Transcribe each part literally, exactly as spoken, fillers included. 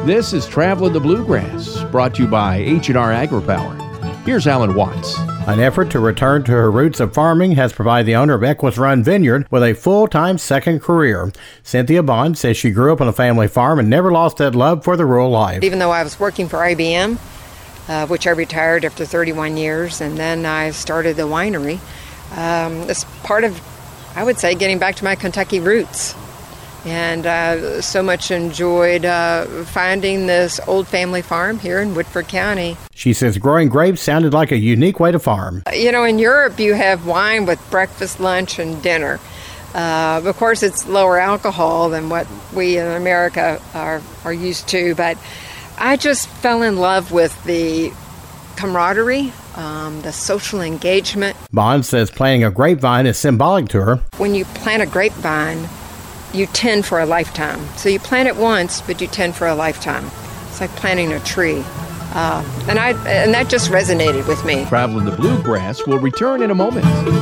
This is Traveling the Bluegrass, brought to you by H and R AgriPower. Here's Alan Watts. An effort to return to her roots of farming has provided the owner of Equus Run Vineyard with a full-time second career. Cynthia Bond says she grew up on a family farm and never lost that love for the rural life. Even though I was working for I B M, uh, which I retired after thirty-one years, and then I started the winery, um, it's part of, I would say, getting back to my Kentucky roots. And uh, so much enjoyed uh, finding this old family farm here in Woodford County. She says growing grapes sounded like a unique way to farm. You know, in Europe, you have wine with breakfast, lunch, and dinner. Uh, of course, it's lower alcohol than what we in America are, are used to, but I just fell in love with the camaraderie, um, the social engagement. Bond says planting a grapevine is symbolic to her. When you plant a grapevine, you tend for a lifetime. So you plant it once, but you tend for a lifetime. It's like planting a tree. Uh, and I and that just resonated with me. Traveling the Bluegrass will return in a moment.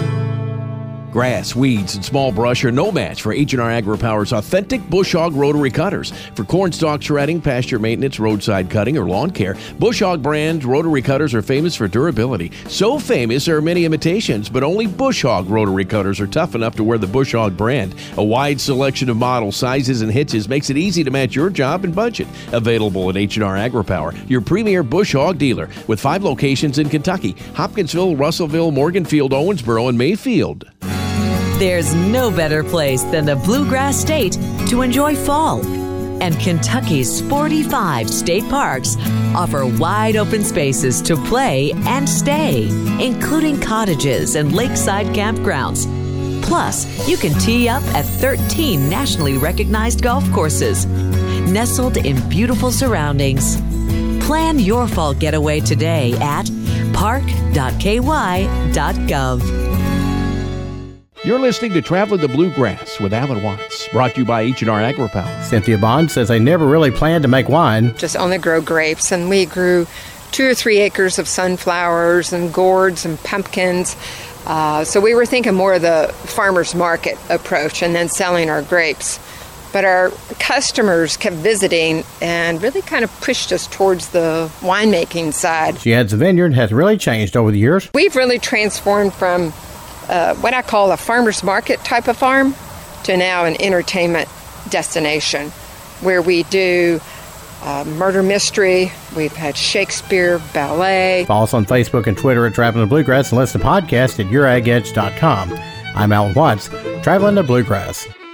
Grass, weeds, and small brush are no match for H and R AgriPower's authentic Bush Hog rotary cutters. For corn stalk shredding, pasture maintenance, roadside cutting, or lawn care, Bush Hog brand rotary cutters are famous for durability. So famous there are many imitations, but only Bush Hog rotary cutters are tough enough to wear the Bush Hog brand. A wide selection of models, sizes, and hitches makes it easy to match your job and budget. Available at H and R AgriPower, your premier Bush Hog dealer, with five locations in Kentucky: Hopkinsville, Russellville, Morganfield, Owensboro, and Mayfield. There's no better place than the Bluegrass State to enjoy fall. And Kentucky's forty-five state parks offer wide open spaces to play and stay, including cottages and lakeside campgrounds. Plus, you can tee up at thirteen nationally recognized golf courses, nestled in beautiful surroundings. Plan your fall getaway today at park dot k y dot gov. You're listening to Traveling the Bluegrass with Alan Watts, brought to you by H and R AgriPower. Cynthia Bond says they never really planned to make wine. Just only grow grapes, and we grew two or three acres of sunflowers and gourds and pumpkins. Uh, so we were thinking more of the farmer's market approach and then selling our grapes. But our customers kept visiting and really kind of pushed us towards the winemaking side. She adds the vineyard has really changed over the years. We've really transformed from Uh, what I call a farmer's market type of farm to now an entertainment destination where we do uh, murder mystery. We've had Shakespeare, ballet. Follow us on Facebook and Twitter at Traveling the Bluegrass and listen to podcasts at your ag edge dot com. I'm Alan Watts, Traveling the Bluegrass.